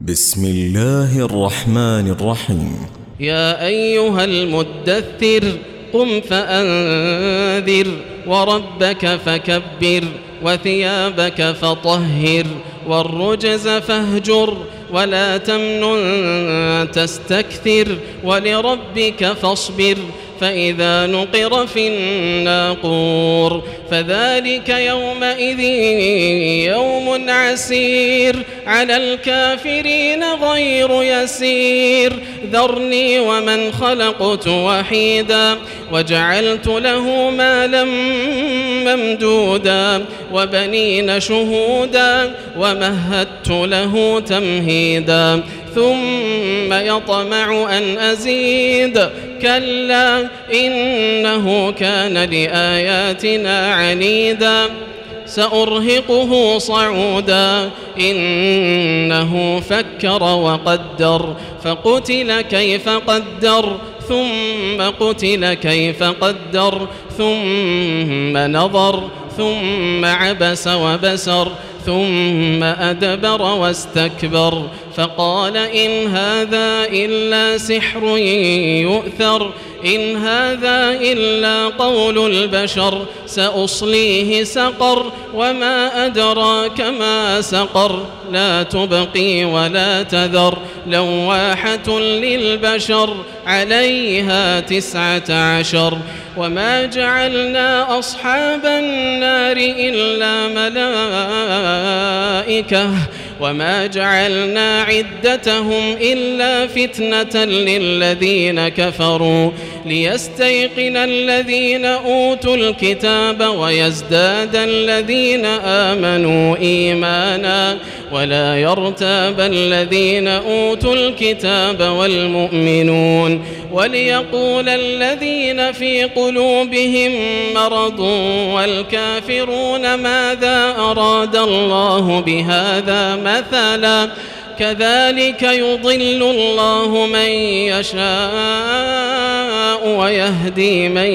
بسم الله الرحمن الرحيم. يا أيها المدثر قم فأنذر وربك فكبر وثيابك فطهر والرجز فاهجر ولا تمنن تستكثر ولربك فاصبر فإذا نقر في الناقور فذلك يومئذ يوم عسير على الكافرين غير يسير ذرني ومن خلقت وحيدا وجعلت له مالا ممدودا وبنين شهودا ومهدت له تمهيدا ثم يطمع أن أزيد كلا إنه كان لآياتنا عنيدا سأرهقه صعودا إنه فكر وقدر فقتل كيف قدر ثم قتل كيف قدر ثم نظر ثم عبس وبسر ثم أدبر واستكبر فقال إن هذا إلا سحر يؤثر إن هذا إلا قول البشر سأصليه سقر وما أدراك ما سقر لا تبقي ولا تذر لواحة للبشر عليها 19 وما جعلنا أصحاب النار إلا ملائكة وما جعلنا عدتهم إلا فتنة للذين كفروا ليستيقن الذين أوتوا الكتاب ويزداد الذين آمنوا إيمانا ولا يرتاب الذين أوتوا الكتاب والمؤمنون وليقول الذين في قلوبهم مرض والكافرون ماذا أراد الله بهذا مثلا كذلك يضل الله من يشاء ويهدي من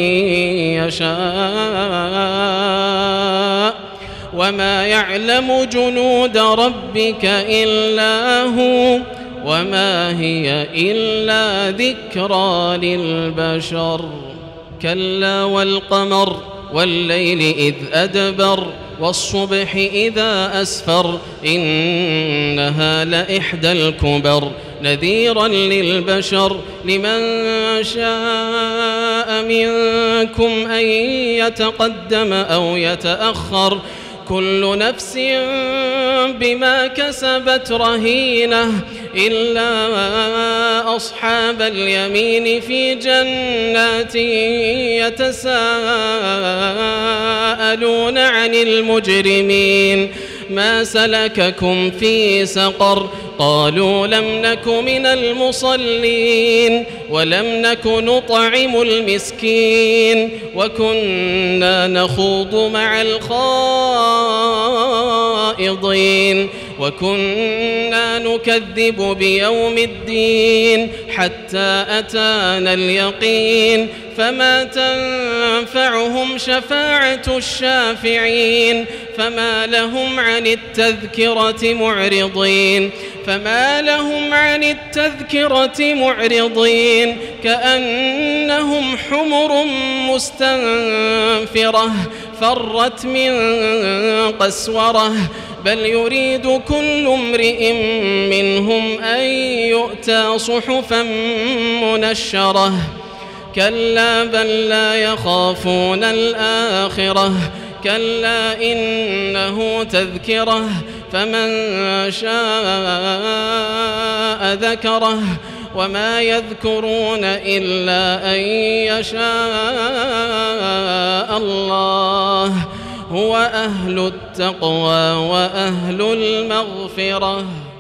يشاء وما يعلم جنود ربك إلا هو وما هي إلا ذكرى للبشر كلا والقمر والليل إذ أدبر والصبح إذا أسفر إنها لإحدى الكبر نذيرا للبشر لمن شاء منكم أن يتقدم أو يتأخر كل نفس بما كسبت رهينة إلا أصحاب اليمين في جنات يتساءلون عن المجرمين ما سلككم في سقر قالوا لم نك من المصلين ولم نك نطعم المسكين وكنا نخوض مع الخائضين وكنا نكذب بيوم الدين حتى أتانا اليقين فما تنفعهم شفاعة الشافعين فما لهم عن التذكرة معرضين كأنهم حمر مستنفرة فرت من قسورة بل يريد كل امرئ منهم أن يؤتى صحفا منشرة كلا بل لا يخافون الآخرة كلا إنه تذكرة فمن شاء ذكره وما يذكرون إلا أن يشاء الله هو أهل التقوى وأهل المغفرة.